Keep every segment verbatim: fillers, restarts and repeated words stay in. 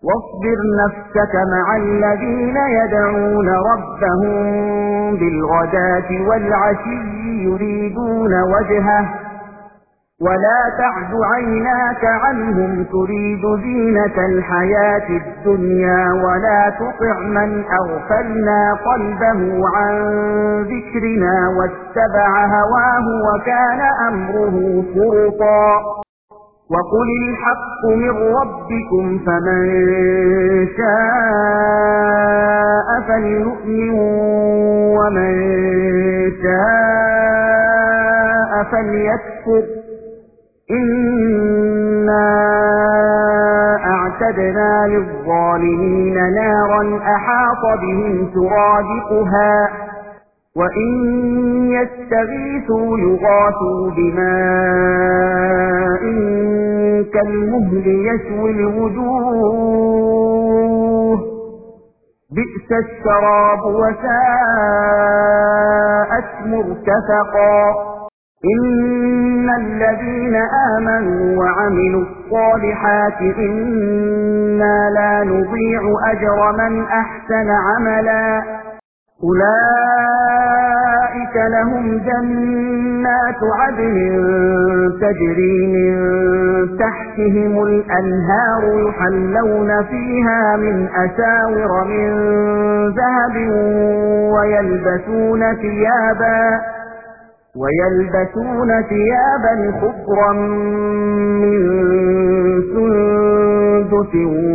واصبر نفسك مع الذين يدعون ربهم بالغداة والعشي يريدون وجهه ولا تعد عيناك عنهم تريد زينة الحياة الدنيا ولا تطع من أغفلنا قلبه عن ذكرنا واتبع هواه وكان أمره فرطا وقل الحق من ربكم فمن شاء فليؤمن ومن شاء فليكفر إنا أعتدنا للظالمين نارا أحاط بهم سرادقها وإن يستغيثوا يغاثوا بماء كالمهل يشوي الوجوه بئس الشراب وساءت مرتفقا إن الذين آمنوا وعملوا الصالحات إنا لا نضيع أجر من أحسن عملا أولئك لهم جنات عدن تجري من تحتهم الأنهار يحلون فيها من أساور من ذهب ويلبسون ثيابا ويلبسون ثيابا خضرا من سندس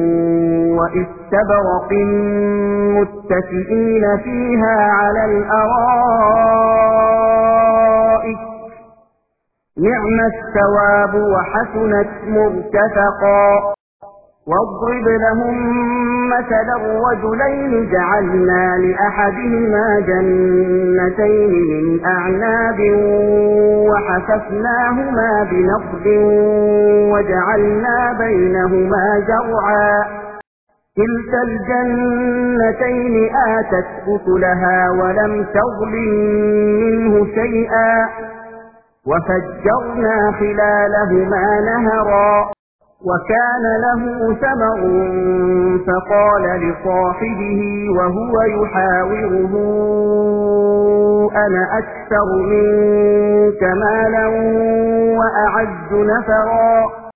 وإستبرق متكئين فيها على الأرائك نعم الثواب وحسنت مرتفقا واضرب لهم مثلا الرجلين جعلنا لأحدهما جنتين من أعناب وحففناهما بنخل وجعلنا بينهما زرعا كلتا الجنتين آتت أكلها ولم تظلم منه شيئا وفجرنا خلالهما نهرا وكان له ثمر فقال لصاحبه وهو يحاوره أنا أكثر منك مالا وأعز نفرا